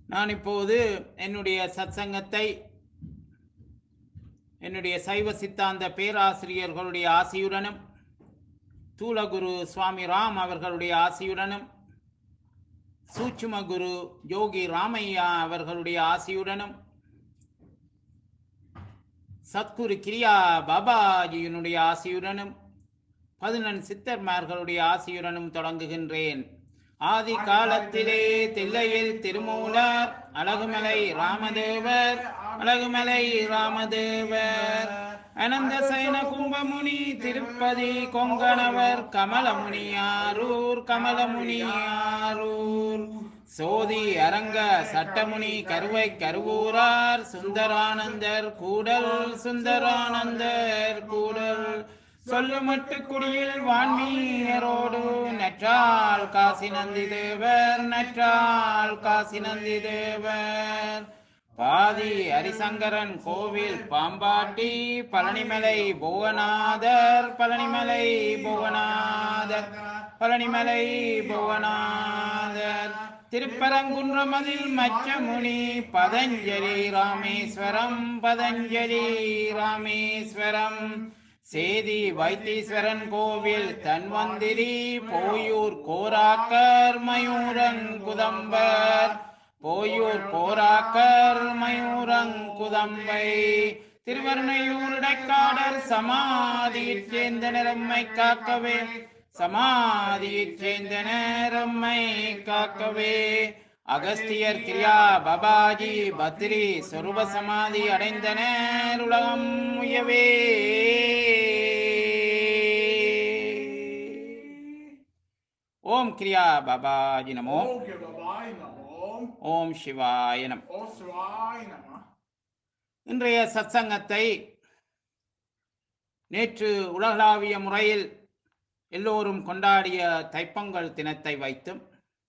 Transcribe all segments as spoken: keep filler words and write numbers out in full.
நான் இப்போது என்னுடைய சத்சங்கத்தை என்னுடைய சைவ சித்தாந்த பேராசிரியர்களுடைய ஆசியுடனும் தூலகுரு சுவாமி ராம் அவர்களுடைய ஆசியுடனும் சூட்சும குரு யோகி ராமையா அவர்களுடைய ஆசியுடனும் சத்குரு கிரியா பாபாஜியினுடைய ஆசியுடனும் பதினெண் சித்தர்மார்களுடைய ஆசியுடனும் தொடங்குகின்றேன். ஆதி காலத்திலே தில்லையில் திருமூலர் அழகுமலை ராமதேவர் அழகுமலை ராமதேவர் அனந்த சயன கும்பமுனி திருப்பதி கொங்கணவர் கமலமுனியாரூர் கமலமுனியாரூர் சோதி அரங்க சட்டமுனி கருவை கருவூரார் சுந்தரானந்தர் கூடல் சுந்தரானந்தர் கூடல் சொல்லுமட்டு குடியில் வான்மீயரோடு நற்றால் காசி நந்தி தேவர் நற்றால் காசி நந்தி தேவர் பாதி ஹரிசங்கரன் கோவில் பாம்பாட்டி பழனிமலை புவனாதர் பழனிமலை புவனாதர் பழனிமலை புவனாதர் திருப்பரங்குன்றமதில் மச்சமுனி பதஞ்சலி ராமேஸ்வரம் பதஞ்சலி ராமேஸ்வரம் சேதி வைத்தீஸ்வரன் கோவில் தன்வந்திரி போயூர் கோராக்கர் மயூரன் குதம்பர் போயூர் கோராக்கர் மயூரங் குதம்பை திருவருணையூர் இடைக்காடர் சமாதியைச் சேர்ந்த நிறம்மை காக்கவே சமாதியைச் சேர்ந்த நேரம்மை காக்கவே அகஸ்தியர் கிரியா பாபாஜி பத்ரி சொரூப சமாதி அடைந்தனர் உலகம் உயவே. ஓம் கிரியா பாபாஜி நமோ. ஓம் சிவாய நம. இன்றைய சத்சங்கத்தை நேற்று உலகளாவிய முறையில் எல்லோரும் கொண்டாடிய தைப்பொங்கல் தினத்தை வைத்தும்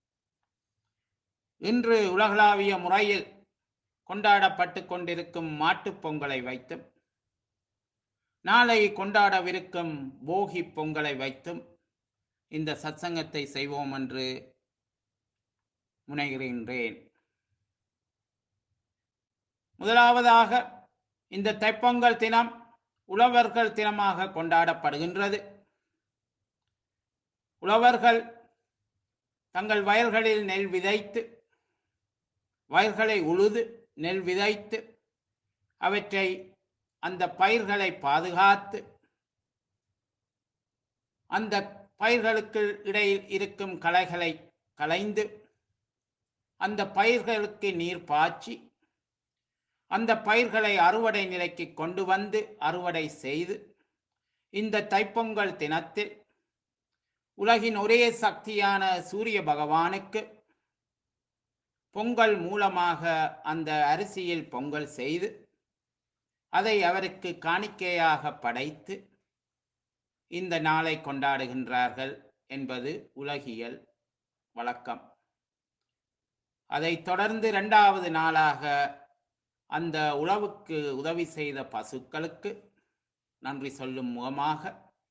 இன்று உலகளாவிய முறையில் கொண்டாடப்பட்டு கொண்டிருக்கும் மாட்டுப் பொங்கலை வைத்தும் நாளை கொண்டாடவிருக்கும் போகி பொங்கலை வைத்தும் இந்த சத்சங்கத்தை செய்வோம் என்று முனைகின்றேன். முதலாவதாக இந்த தைப்பொங்கல் தினம் உழவர்கள் தினமாக கொண்டாடப்படுகின்றது. உழவர்கள் தங்கள் வயல்களில் நெல் விதைத்து வயல்களை உழுது நெல் விதைத்து அவற்றை அந்த பயிர்களை பாதுகாத்து அந்த பயிர்களுக்கு இடையில் இருக்கும் களைகளை களைந்து அந்த பயிர்களுக்கு நீர் பாய்ச்சி அந்த பயிர்களை அறுவடை நிலைக்கு கொண்டு வந்து அறுவடை செய்து இந்த தைப்பொங்கல் தினத்தில் உலகின் ஒரே சக்தியான சூரிய பகவானுக்கு பொங்கல் மூலமாக அந்த அரிசியில் பொங்கல் செய்து அதை அவருக்கு காணிக்கையாக படைத்து இந்த நாளை கொண்டாடுகின்றார்கள் என்பது உலகியல் வழக்கம். அதை தொடர்ந்து இரண்டாவது நாளாக அந்த உழவுக்கு உதவி செய்த பசுக்களுக்கு நன்றி சொல்லும் முகமாக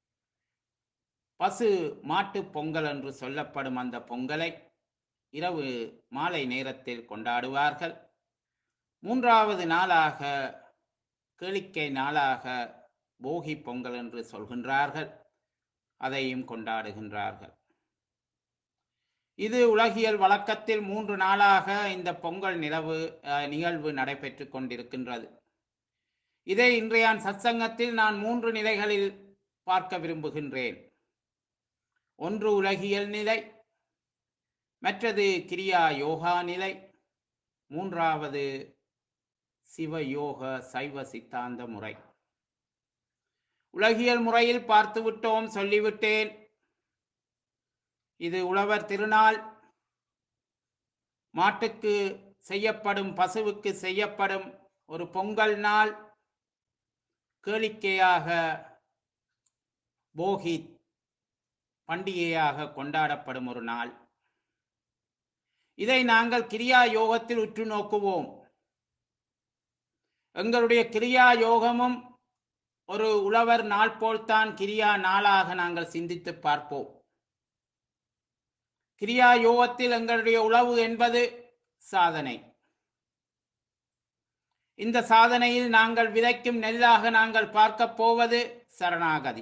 பசு மாட்டு பொங்கல் என்று சொல்லப்படும் அந்த பொங்கலை இரவு மாலை நேரத்தில் கொண்டாடுவார்கள். மூன்றாவது நாளாக கேளிக்கை நாளாக போகி பொங்கல் என்று சொல்கின்றார்கள், அதையும் கொண்டாடுகின்றார்கள். இது உலகியல் வழக்கத்தில் மூன்று நாளாக இந்த பொங்கல் நிலவு நிகழ்வு நடைபெற்று கொண்டிருக்கின்றது. இதை இன்றைய சத்சங்கத்தில் நான் மூன்று நிலைகளில் பார்க்க விரும்புகின்றேன். ஒன்று உலகியல் நிலை, மற்றது கிரியா யோகா நிலை, மூன்றாவது சிவயோக சைவ சித்தாந்த முறை. உலகியல் முறையில் பார்த்துவிட்டோம், சொல்லிவிட்டேன். இது உழவர் திருநாள். மாட்டுக்கு செய்யப்படும் பசுவுக்கு செய்யப்படும் ஒரு பொங்கல் நாள். கேளிக்கையாக போகி பண்டிகையாக கொண்டாடப்படும் ஒரு நாள். இதை நாங்கள் கிரியா யோகத்தில் உற்று நோக்குவோம். எங்களுடைய கிரியா யோகமும் ஒரு உழவர் நாள் போல்தான் கிரியா நாளாக நாங்கள் சிந்தித்து பார்ப்போம். கிரியா யோகத்தில் எங்களுடைய உழவு என்பது சாதனை. இந்த சாதனையில் நாங்கள் விதைக்கும் நெல்லாக நாங்கள் பார்க்க போவது சரணாகதி.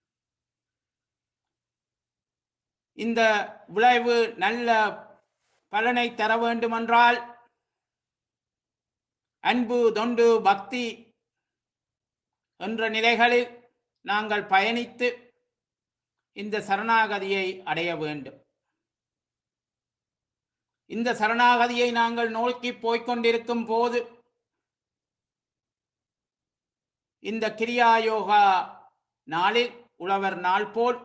இந்த விளைவு நல்ல பலனை தர வேண்டுமென்றால் அன்பு, தொண்டு, பக்தி என்ற நிலைகளில் நாங்கள் பயணித்து இந்த சரணாகதியை அடைய வேண்டும். இந்த சரணாகதியை நாங்கள் நோக்கி போய்கொண்டிருக்கும் போது இந்த கிரியா யோகா நாளில் உழவர் நாள் போல்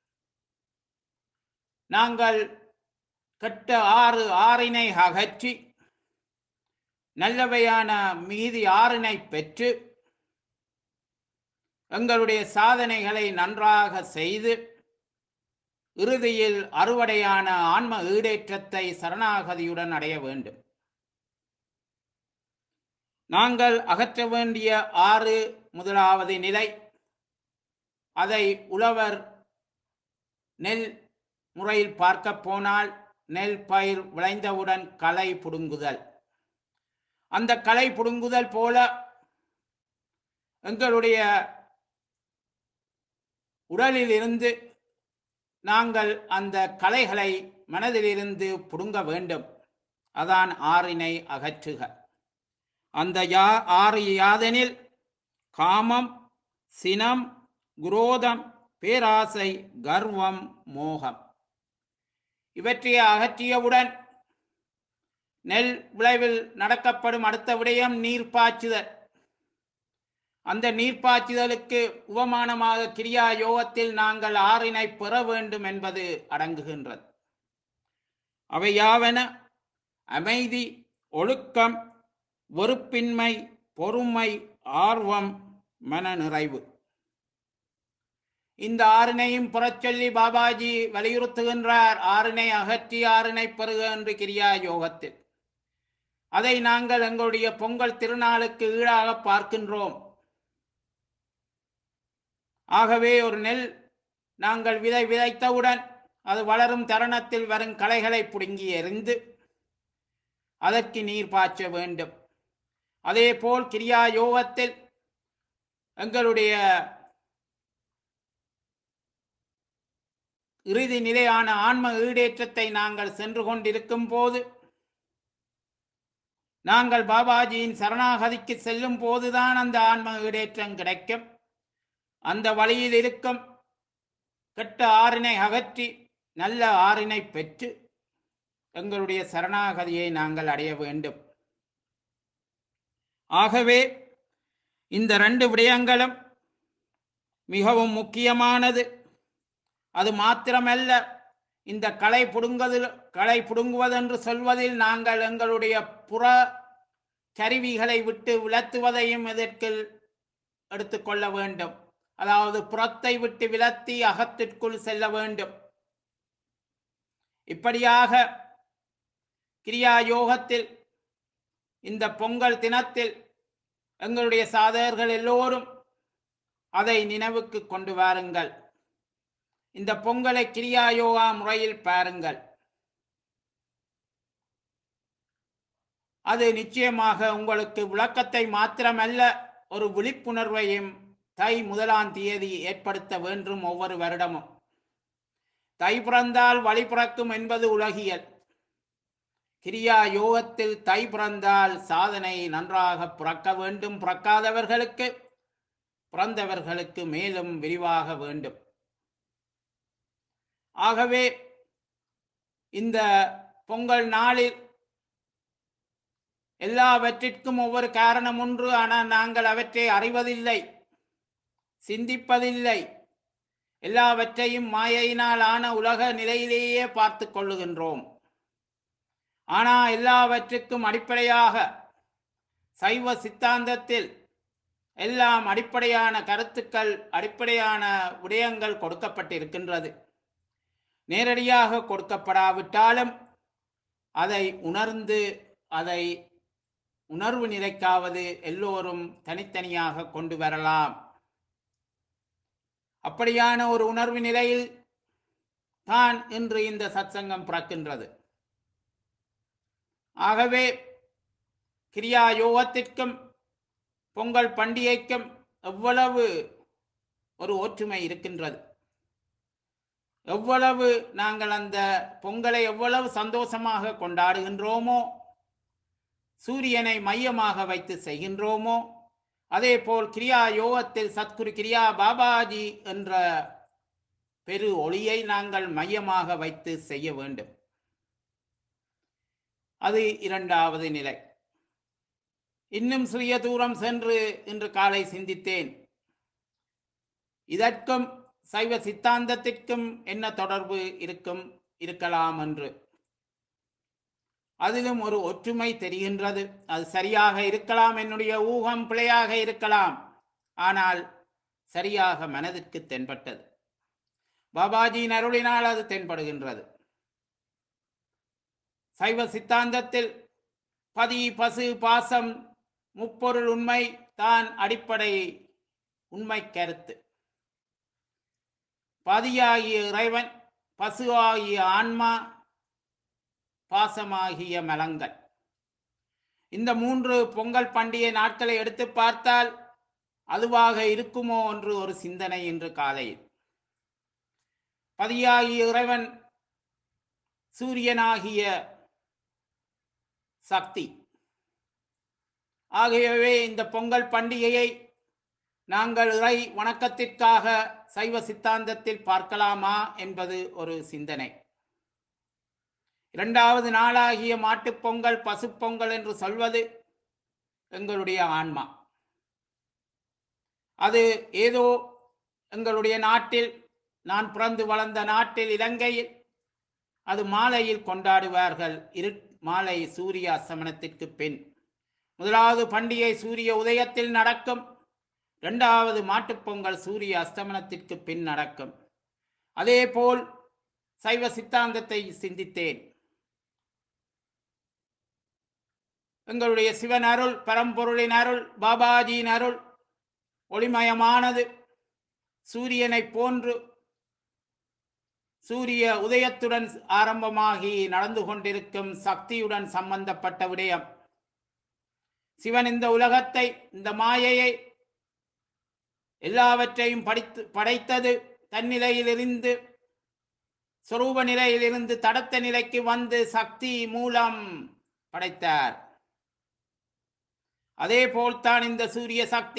நாங்கள் கெட்ட ஆறு ஆறினை அகற்றி நல்லவையான மீதி ஆறினை பெற்று எங்களுடைய சாதனைகளை நன்றாக செய்து இறுதியில் அறுவடையான ஆன்ம ஈடேற்றத்தை சரணாகதியுடன் அடைய வேண்டும். நாங்கள் அகற்ற வேண்டிய ஆறு முதலாவது நிலை, அதை உழவர் நெல் முறையில் பார்க்க போனால் நெல் பயிர் விளைந்தவுடன் களை புடுங்குதல். அந்த களை புடுங்குதல் போல எங்களுடைய உடலில் இருந்து நாங்கள் அந்த களைகளை மனதிலிருந்து புடுங்க வேண்டும். அதான் ஆறினை அகற்றுக. அந்த யா ஆறு யாதெனில் காமம், சினம், குரோதம், பேராசை, கர்வம், மோகம். இவற்றை அகற்றியவுடன் நெல் விளைவில் நடக்கப்படும் அடுத்த விடயம் நீர் பாய்ச்சுதல். அந்த நீர் பாய்ச்சுதலுக்கு உபமானமாக கிரியா யோகத்தில் நாங்கள் ஆறினை பெற வேண்டும் என்பது அடங்குகின்றது. அவை யாவன? அமைதி, ஒழுக்கம், வெறுப்பின்மை, பொறுமை, ஆர்வம், மன நிறைவு. இந்த ஆறினையும் புறச்சொல்லி பாபாஜி வலியுறுத்துகின்றார். ஆறினை அகற்றி ஆறினை பெறுக என்று கிரியா யோகத்தில். அதை நாங்கள் எங்களுடைய பொங்கல் திருநாளுக்கு ஈடாக பார்க்கின்றோம். ஆகவே ஒரு நெல் நாங்கள் விதை விதைத்தவுடன் அது வளரும் தருணத்தில் வரும் களைகளை புடுங்கி எறிந்து அதற்கு நீர் பாய்ச்ச வேண்டும். அதே போல் கிரியா யோகத்தில் எங்களுடைய இறுதி நிலையான ஆன்ம ஈடேற்றத்தை நாங்கள் சென்று கொண்டிருக்கும் போது, நாங்கள் பாபாஜியின் சரணாகதிக்கு செல்லும் போதுதான் அந்த ஆன்ம ஈடேற்றம் கிடைக்கும். அந்த வழியில் இருக்கும் கெட்ட ஆறினை அகற்றி நல்ல ஆறினை பெற்று எங்களுடைய சரணாகதியை நாங்கள் அடைய வேண்டும். ஆகவே இந்த ரெண்டு விடயங்களும் மிகவும் முக்கியமானது. அது மாத்திரமல்ல, இந்த களை புடுங்குவதில் களை புடுங்குவதென்று சொல்வதில் நாங்கள் எங்களுடைய புற கருவிகளை விட்டு விலத்துவதையும் இதற்கு எடுத்துக்கொள்ள வேண்டும். அதாவது புறத்தை விட்டு விலத்தி அகத்திற்குள் செல்ல வேண்டும். இப்படியாக கிரியா யோகத்தில் இந்த பொங்கல் தினத்தில் எங்களுடைய சாதகர்கள் எல்லோரும் அதை நினைவுக்கு கொண்டு வாருங்கள். இந்த பொங்கலை கிரியா யோகா முறையில் பாருங்கள். அது நிச்சயமாக உங்களுக்கு விளக்கத்தை மாத்திரமல்ல, ஒரு விழிப்புணர்வையும் தை முதலாம் தேதி ஏற்படுத்த வேண்டும். ஒவ்வொரு வருடமும் தை பிறந்தால் வழி பிறக்கும் என்பது உலகியல். கிரியா யோகத்தில் தை பிறந்தால் சாதனை நன்றாக பிறக்க வேண்டும். பிறக்காதவர்களுக்கு பிறந்தவர்களுக்கு மேலும் விரிவாக வேண்டும். ஆகவே இந்த பொங்கல் நாளில் எல்லாவற்றிற்கும் ஒவ்வொரு காரணம் ஒன்று. ஆனால் நாங்கள் அவற்றை அறிவதில்லை, சிந்திப்பதில்லை. எல்லாவற்றையும் மாயையினால் ஆன உலக நிலையிலேயே பார்த்து கொள்ளுகின்றோம். ஆனால் எல்லாவற்றுக்கும் அடிப்படையாக சைவ சித்தாந்தத்தில் எல்லாம் அடிப்படையான கருத்துக்கள், அடிப்படையான விடயங்கள் கொடுக்கப்பட்டிருக்கின்றது. நேரடியாக கொடுக்கப்படாவிட்டாலும் அதை உணர்ந்து அதை உணர்வு நிலைக்காவது எல்லோரும் தனித்தனியாக கொண்டு வரலாம். அப்படியான ஒரு உணர்வு நிலையில் தான் இன்று இந்த சத்சங்கம் பிறக்கின்றது. ஆகவே கிரியா யோகத்திற்கும் பொங்கல் பண்டிகைக்கும் எவ்வளவு ஒரு ஒற்றுமை இருக்கின்றது. எவ்வளவு நாங்கள் அந்த பொங்கலை எவ்வளவு சந்தோஷமாக கொண்டாடுகின்றோமோ, சூரியனை மையமாக வைத்து செய்கின்றோமோ, அதே போல் கிரியா யோகத்தில் சத்குரு கிரியா பாபாஜி என்ற பெரு ஒளியை நாங்கள் மையமாக வைத்து செய்ய வேண்டும். அது இரண்டாவது நிலை. இன்னும் சிறிய தூரம் சென்று இன்று காலை சிந்தித்தேன், இதற்கும் சைவ சித்தாந்தத்திற்கும் என்ன தொடர்பு இருக்கும் இருக்கலாம் என்று. அதிலும் ஒரு ஒற்றுமை தெரிகின்றது. அது சரியாக இருக்கலாம், என்னுடைய ஊகம் பிழையாக இருக்கலாம், ஆனால் சரியாக மனதிற்கு தென்பட்டது. பாபாஜியின் அருளினால் அது தென்படுகின்றது. சைவ சித்தாந்தத்தில் பதி பசு பாசம் முப்பொருள் உண்மை தான் அடிப்படை உண்மை கருத்து. பதியாகிய இறைவன், பசு ஆகிய ஆன்மா, பாசமாகிய மலங்கள். இந்த மூன்று பொங்கல் பண்டிகை நாட்களை எடுத்து பார்த்தால் அதுவாக இருக்குமோ என்று ஒரு சிந்தனை இன்று காலையில். பதியாகிய இறைவன் சூரியனாகிய சக்தி. ஆகவே இந்த பொங்கல் பண்டிகையை நாங்கள் இறை வணக்கத்திற்காக சைவ சித்தாந்தத்தில் பார்க்கலாமா என்பது ஒரு சிந்தனை. இரண்டாவது நாளாகிய மாட்டுப்பொங்கல், பசுப்பொங்கல் என்று சொல்வது எங்களுடைய ஆன்மா. அது ஏதோ எங்களுடைய நாட்டில், நான் பிறந்து வளர்ந்த நாட்டில் இலங்கையில் அது மாலையில் கொண்டாடுவார்கள். இரு மாலை சூரிய அஸ்தமனத்திற்கு பின். முதலாவது பண்டிகை சூரிய உதயத்தில் நடக்கும், இரண்டாவது மாட்டுப்பொங்கல் சூரிய அஸ்தமனத்திற்கு பின் நடக்கும். அதே போல் சைவ சித்தாந்தத்தை சிந்தித்தேன். எங்களுடைய சிவன் அருள், பரம்பொருளின் அருள், பாபாஜியின் அருள் ஒளிமயமானது. சூரியனை போன்று சூரிய உதயத்துடன் ஆரம்பமாகி நடந்து கொண்டிருக்கும் சக்தியுடன் சம்பந்தப்பட்ட விடயம். சிவன் இந்த உலகத்தை, இந்த மாயையை எல்லாவற்றையும் படித்து படைத்தது தன்னிலையிலிருந்து சொரூப நிலையிலிருந்து தடத்த நிலைக்கு வந்து சக்தி மூலம் படைத்தார். அதே போல்தான் இந்த சூரிய சக்தி.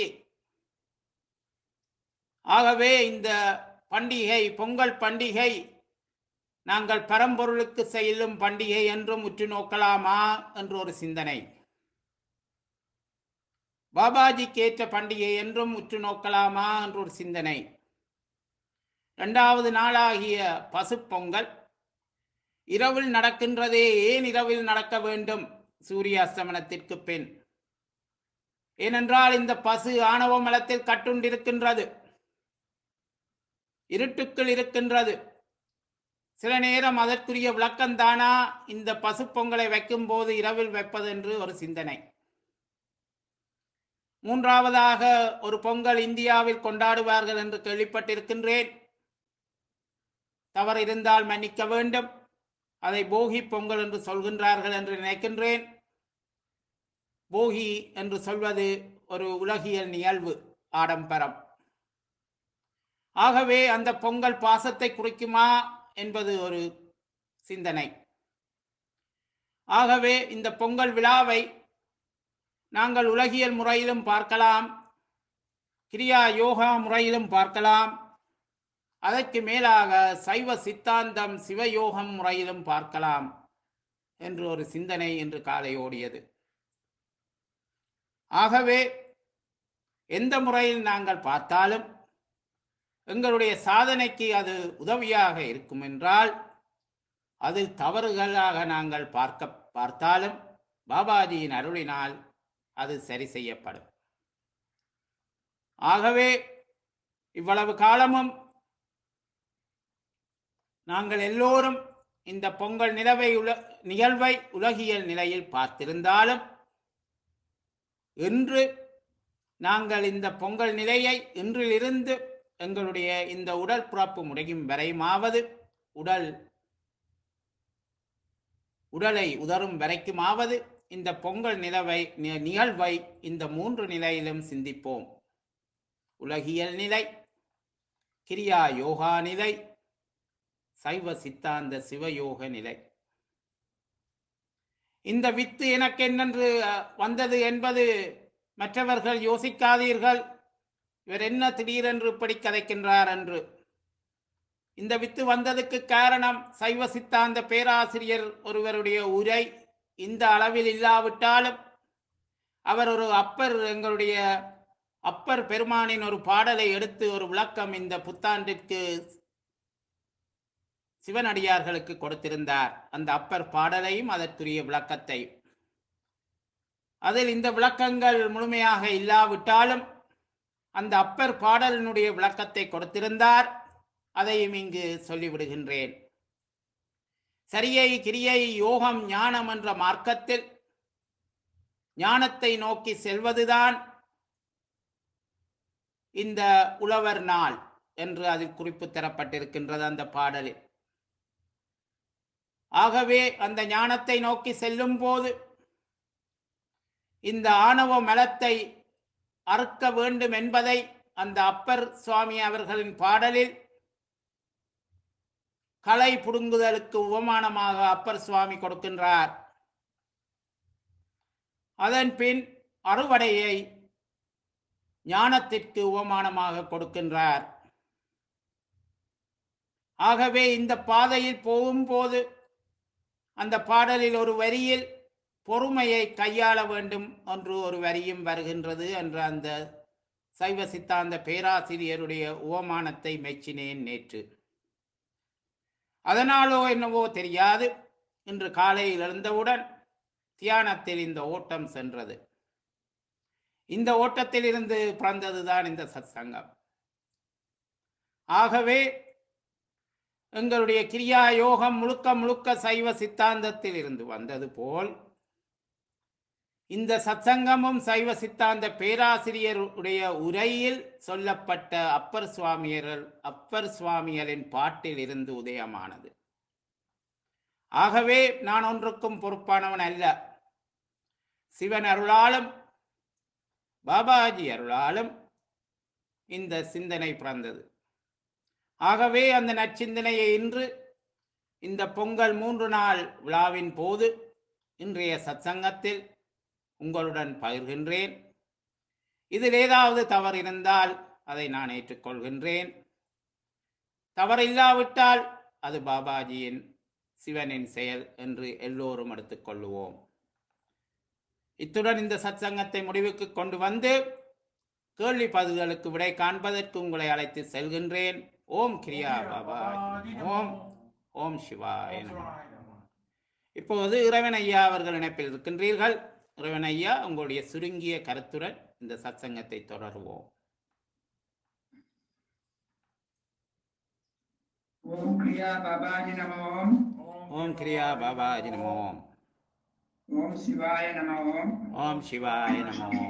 ஆகவே இந்த பண்டிகை, பொங்கல் பண்டிகை, நாங்கள் பரம்பொருளுக்கு செல்லும் பண்டிகை என்றும் உற்று நோக்கலாமா என்று ஒரு சிந்தனை. பாபாஜிக்கு ஏற்ற பண்டிகை என்றும் உற்று நோக்கலாமா என்று ஒரு சிந்தனை. இரண்டாவது நாளாகிய பசுப்பொங்கல் இரவில் நடக்கின்றதே, ஏன் இரவில் நடக்க வேண்டும் சூரிய அஸ்தமனத்திற்கு பின்? ஏனென்றால் இந்த பசு ஆணவ மலத்தில் கட்டுண்டிருக்கின்றது, இருட்டுக்குள் இருக்கின்றது. சில நேரம் அதற்குரிய விளக்கம்தானா இந்த பசு பொங்கலை வைக்கும் போது இரவில் வைப்பது என்று ஒரு சிந்தனை. மூன்றாவதாக ஒரு பொங்கல் இந்தியாவில் கொண்டாடுவார்கள் என்று கேள்விப்பட்டிருக்கின்றேன். தவறு இருந்தால் மன்னிக்க வேண்டும். அதை போகி பொங்கல் என்று சொல்கின்றார்கள் என்று நினைக்கின்றேன். போகி என்று சொல்வது ஒரு உலகியல் நிகழ்வு, ஆடம்பரம். ஆகவே அந்த பொங்கல் பாசத்தை குறிக்குமா என்பது ஒரு சிந்தனை. ஆகவே இந்த பொங்கல் விழாவை நாங்கள் உலகியல் முறையிலும் பார்க்கலாம், கிரியா யோகா முறையிலும் பார்க்கலாம், அதற்கு மேலாக சைவ சித்தாந்தம் சிவயோகம் முறையிலும் பார்க்கலாம் என்று ஒரு சிந்தனை இன்று காலை ஓடியது. ஆகவே எந்த முறையில் நாங்கள் பார்த்தாலும் எங்களுடைய சாதனைக்கு அது உதவியாக இருக்கும் என்றால், அது தவறுகளாக நாங்கள் பார்க்க பார்த்தாலும் பாபாஜியின் அருளினால் அது சரி செய்யப்படும். ஆகவே இவ்வளவு காலமும் நாங்கள் எல்லோரும் இந்த பொங்கல் நிலவை உல நிகழ்வை உலகியல் நிலையில் பார்த்திருந்தாலும், இன்று நாங்கள் இந்த பொங்கல் நிலையை இன்றிலிருந்து எங்களுடைய இந்த உடல் பிறப்பு முடியும் வரையுமாவது உடல் உடலை உதறும் வரைக்குமாவது இந்த பொங்கல் நிலவை நி- நிகழ்வை இந்த மூன்று நிலையிலும் சிந்திப்போம். உலகியல் நிலை, கிரியா யோகா நிலை, சைவ சித்தாந்த சிவயோக நிலை. இந்த வித்து எனக்கு என்னென்று அஹ், வந்தது என்பது மற்றவர்கள் யோசிக்காதீர்கள். இவர் என்ன திடீரென்று இப்படி கதைக்கின்றார் என்று. இந்த வித்து வந்ததுக்கு காரணம் சைவ சித்தாந்த பேராசிரியர் ஒருவருடைய உரை இந்த அளவில் இல்லாவிட்டாலும் அவர் ஒரு அப்பர், எங்களுடைய அப்பர் பெருமானின் ஒரு பாடலை எடுத்து ஒரு விளக்கம் இந்த புத்தாண்டிற்கு சிவனடியார்களுக்கு கொடுத்திருந்தார். அந்த அப்பர் பாடலையும் அதற்குரிய விளக்கத்தை, அதில் இந்த விளக்கங்கள் முழுமையாக இல்லாவிட்டாலும் அந்த அப்பர் பாடலினுடைய விளக்கத்தை கொடுத்திருந்தார். அதையும் இங்கு சொல்லிவிடுகின்றேன். சரியை, கிரியை, யோகம், ஞானம் என்ற மார்க்கத்தில் ஞானத்தை நோக்கி செல்வதுதான் இந்த உழவர் நாள் என்று அதில் குறிப்பு தரப்பட்டிருக்கின்றது அந்த பாடலில். ஆகவே அந்த ஞானத்தை நோக்கி செல்லும் போது இந்த ஆணவ மலத்தை அறுக்க வேண்டும் என்பதை அந்த அப்பர் சுவாமி அவர்களின் பாடலில் களை புடுங்குதலுக்கு உபமானமாக அப்பர் சுவாமி கொடுக்கின்றார். அதன் பின் அறுவடையை ஞானத்திற்கு உபமானமாக கொடுக்கின்றார். ஆகவே இந்த பாதையில் போகும்போது அந்த பாடலில் ஒரு வரியில் பொறுமையை கையாள வேண்டும் என்று ஒரு வரியும் வருகின்றது என்ற அந்த சைவ சித்தாந்த பேராசிரியருடைய உபமானத்தை மெச்சினேன் நேற்று. அதனாலோ என்னவோ தெரியாது, இன்று காலையில் எழுந்தவுடன் தியானத்தில் இந்த ஓட்டம் சென்றது. இந்த ஓட்டத்தில் இருந்து பிறந்ததுதான் இந்த சத்சங்கம். ஆகவே எங்களுடைய கிரியா யோகம் முழுக்க முழுக்க சைவ சித்தாந்தத்தில் இருந்து வந்தது போல் இந்த சத்சங்கமும் சைவ சித்தாந்த பேராசிரியருடைய உரையில் சொல்லப்பட்ட அப்பர் சுவாமியர்கள் அப்பர் சுவாமிகளின் பாட்டில் இருந்து உதயமானது. ஆகவே நான் ஒன்றுக்கும் பொறுப்பானவன் அல்ல. சிவன் அருளாலும் பாபாஜி அருளாலும் இந்த சிந்தனை பிறந்தது. ஆகவே அந்த நற்சிந்தனையை இன்று இந்த பொங்கல் மூன்று நாள் விழாவின் போது இன்றைய சத்சங்கத்தில் உங்களுடன் பகிர்கின்றேன். இதில் ஏதாவது தவறு இருந்தால் அதை நான் ஏற்றுக்கொள்கின்றேன். தவறில்லாவிட்டால் அது பாபாஜியின் சிவனின் செயல் என்று எல்லோரும் எடுத்துக்கொள்ளுவோம். இத்துடன் இந்த சத்சங்கத்தை முடிவுக்கு கொண்டு வந்து கேள்வி பதில்களுக்கு விடை காண்பதற்கு உங்களை அழைத்து செல்கின்றேன். ஓம் கிரியா பாபாஜி ஓம். ஓம் சிவாய நம. இப்போது இறைவன் ஐயா அவர்கள் இணைப்பில் இருக்கின்றீர்கள். இறைவன் ஐயா, உங்களுடைய சுருங்கிய கருத்துடன் இந்த சத்சங்கத்தை தொடருவோம். ஓம் கிரியா பாபாஜி நமோம். ஓம் கிரியா பாபாஜி நமோம். ஓம் சிவாய நமோம். ஓம் சிவாய நமோம்.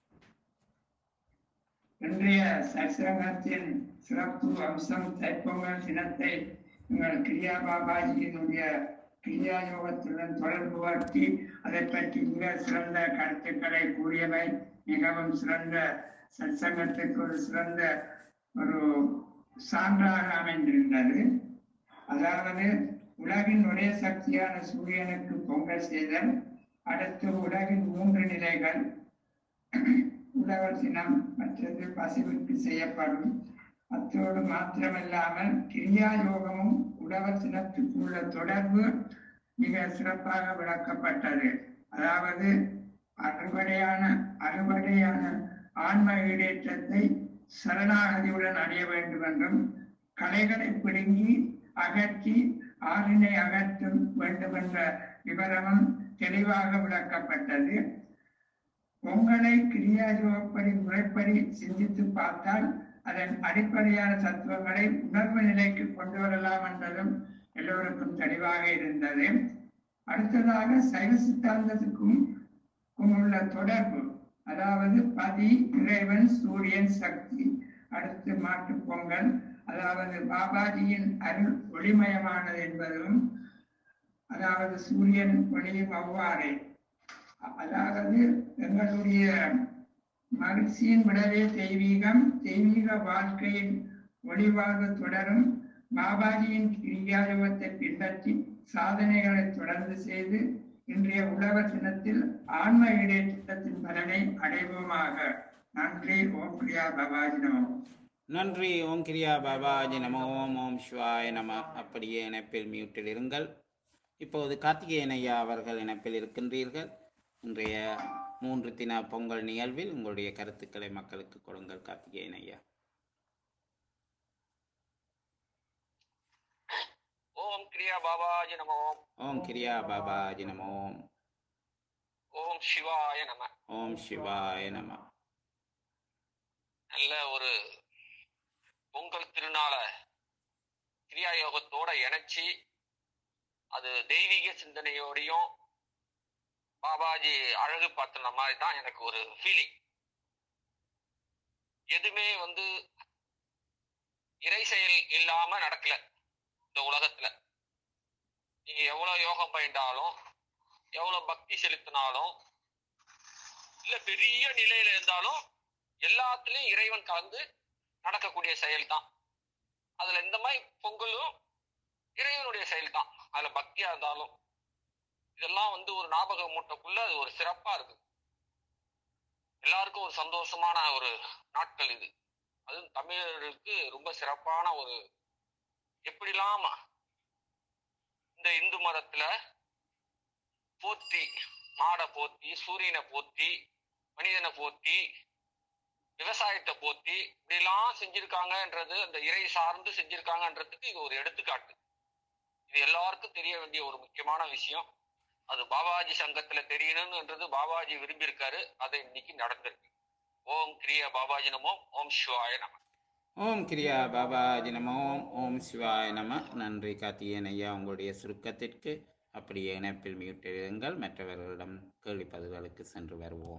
இன்றைய சத்சங்கத்தின் சிறப்பு அம்சம் தைப்பொங்கல் தினத்தை உங்கள் கிரியா பாபாஜியினுடைய கிரியா யோகத்துடன் தொடர்பு படுத்தி அதை பற்றி மிக சிறந்த கருத்துக்களை கூறியவை மிகவும் சிறந்த சத்சங்கத்திற்கு ஒரு சிறந்த ஒரு சான்றாக அமைந்திருந்தது. அதாவது உலகின் ஒரே சக்தியான சூரியனுக்கு பொங்கல் செய்தல், அடுத்து உலகின் மூன்று நிலைகள், உழவர் தினம், மற்றது பசுவிற்கு செய்யப்படும். அத்தோடு மாத்திரமல்லாமல் கிரியா யோகமும் உழவர் தினத்துக்கு உள்ள தொடர்பு மிக சிறப்பாக விளக்கப்பட்டது. அதாவது அறுவடையான அறுவடையான ஆன்ம ஈடேற்றத்தை சரணாகதியுடன் அடைய வேண்டும் என்றும், கலைகளை பிடுங்கி அகற்றி ஆறினை அகற்றும் வேண்டும் என்ற விவரமும் தெளிவாக விளக்கப்பட்டது. பொங்கலை கிரியாயோகப்படி முறைப்படி சிந்தித்து பார்த்தால் அதன் அடிப்படையான தத்துவங்களை உணர்வு நிலைக்கு கொண்டு வரலாம் என்பதும் எல்லோருக்கும் தெளிவாக இருந்தது. அடுத்ததாக சைவ சித்தாந்தத்துக்கும் உள்ள தொடர்பு, அதாவது பதி, இறைவன், சூரியன், சக்தி. அடுத்து மாட்டு பொங்கல், அதாவது பாபாஜியின் அருள் ஒளிமயமானது என்பதும், அதாவது சூரியன் ஒளியும் அவ்வாறே. அதாவது எங்களுடைய மகிழ்ச்சியின் விடவே தெய்வீகம், தெய்வீக வாழ்க்கையின் ஒளிவாழ்வு தொடரும். பாபாஜியின் கிரியாயோகத்தை பின்பற்றி சாதனைகளை தொடர்ந்து செய்து இன்றைய உழவர் தினத்தில் ஆன்ம ஈடேற்றத்தின் பலனை அடைவோமாக. நன்றி. ஓம் கிரியா பாபாஜி நமோ. நன்றி. ஓம் கிரியா பாபாஜி நமோ. ஓம் ஓம் சிவாய நம. அப்படியே இணைப்பில் மியூட்டில் இருங்கள். இப்போது கார்த்திகேயன் ஐயா அவர்கள் இணைப்பில் இருக்கின்றீர்கள். இன்றைய மூன்று தின பொங்கல் நிகழ்வில் உங்களுடைய கருத்துக்களை மக்களுக்கு கொடுங்கள் கார்த்திகேயன் ஐயா. ஓம் கிரியா பாபாஜி நமோ. ஓம் கிரியா பாபாஜி நமோ. ஓம் சிவாய நம. ஓம் சிவாய நம. நல்ல ஒரு பொங்கல் திருநாள கிரியா யோகத்தோட இணைச்சி அது தெய்வீக சிந்தனையோடையும் பாபாஜி அழகு பார்த்துன மாதிரி தான் எனக்கு ஒரு ஃபீலிங். எதுவுமே வந்து இறை செயல் இல்லாம நடக்கல இந்த உலகத்துல. நீங்க எவ்வளவு யோகம் பயின்றாலும், எவ்வளவு பக்தி செலுத்தினாலும், இல்ல பெரிய நிலையில இருந்தாலும் எல்லாத்துலயும் இறைவன் கலந்து நடக்கக்கூடிய செயல் தான். அதுல இந்த மாதிரி பொங்கலும் இறைவனுடைய செயல் தான். அதுல பக்தியா இருந்தாலும் இதெல்லாம் வந்து ஒரு ஞாபக மூட்டைக்குள்ள அது ஒரு சிறப்பா இருக்கு. எல்லாருக்கும் ஒரு சந்தோஷமான ஒரு நாட்கள் இது. அதுவும் தமிழர்களுக்கு ரொம்ப சிறப்பான ஒரு, எப்படிலாம் இந்த இந்து மதத்துல போற்றி, மாடை போற்றி, சூரியனை போற்றி, மனிதனை போற்றி, விவசாயத்தை போற்றி இப்படிலாம் செஞ்சிருக்காங்கன்றது, அந்த இறை சார்ந்து செஞ்சிருக்காங்கன்றதுக்கு இது ஒரு எடுத்துக்காட்டு. இது எல்லாருக்கும் தெரிய வேண்டிய ஒரு முக்கியமான விஷயம். அது பாபாஜி சங்கத்துல தெரியணும்ன்றது பாபாஜி விரும்பி இருக்காரு. அதை இன்னைக்கு நடந்திருக்கு. ஓம் கிரியா பாபாஜி நமோ. ஓம் சிவாய நம. ஓம் கிரியா பாபாஜி நமோ. ஓம் சிவாய நம. நன்றி கார்த்திகேயன் ஐயா உங்களுடைய சுருக்கத்திற்கு. அப்படியே இணைப்பில் மியூட்டில் இருங்கள். மற்றவர்களிடம் கேள்வி பதில்களுக்கு சென்று வருவோம்.